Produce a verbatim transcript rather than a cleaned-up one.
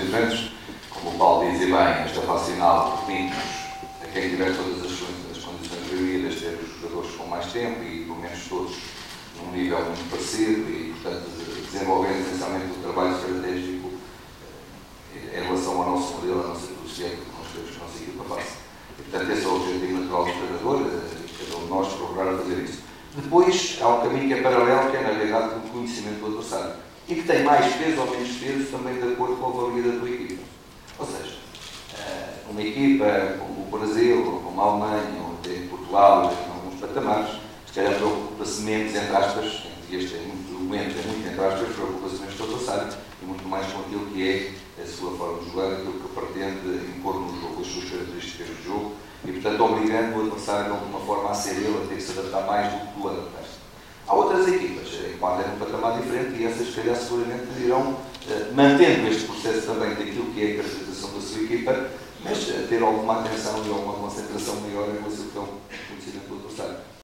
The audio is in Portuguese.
diferentes. Como o Paulo dizia bem, esta racional permite-nos, a quem tiver todas as, as condições reunidas, ter os jogadores com mais tempo e, pelo menos, todos num nível muito parecido e, portanto, desenvolver essencialmente o trabalho estratégico em relação ao nosso modelo, à nossa filosofia que nós queremos que a nossa equipa faça. E, portanto, esse é o objetivo natural do treinador, e cada um de nós procurar fazer isso. Depois, há um caminho que é paralelo, que é, na realidade, o conhecimento do adversário. E que tem mais peso ou menos peso também de acordo com a validade da tua equipa. Ou seja, uma equipa como o Brasil, ou como a Alemanha, ou até Portugal, em alguns patamares, se calhar preocupa-se menos, entre aspas, e este é muito documento, é muito entre aspas, preocupa-se menos com o adversário e muito mais com aquilo que é a sua forma de jogar, aquilo que pretende impor no jogo, as suas características de jogo, e, portanto, obrigando o adversário de alguma forma a ser ele, a ter que se adaptar mais do que o adversário. Há outras equipas, enquanto é um patamar diferente, e essas, se calhar, seguramente irão, uh, mantendo este processo também daquilo que é a caracterização da sua equipa, mas uh, ter alguma atenção e alguma concentração maior em relação ao conhecimento do adversário.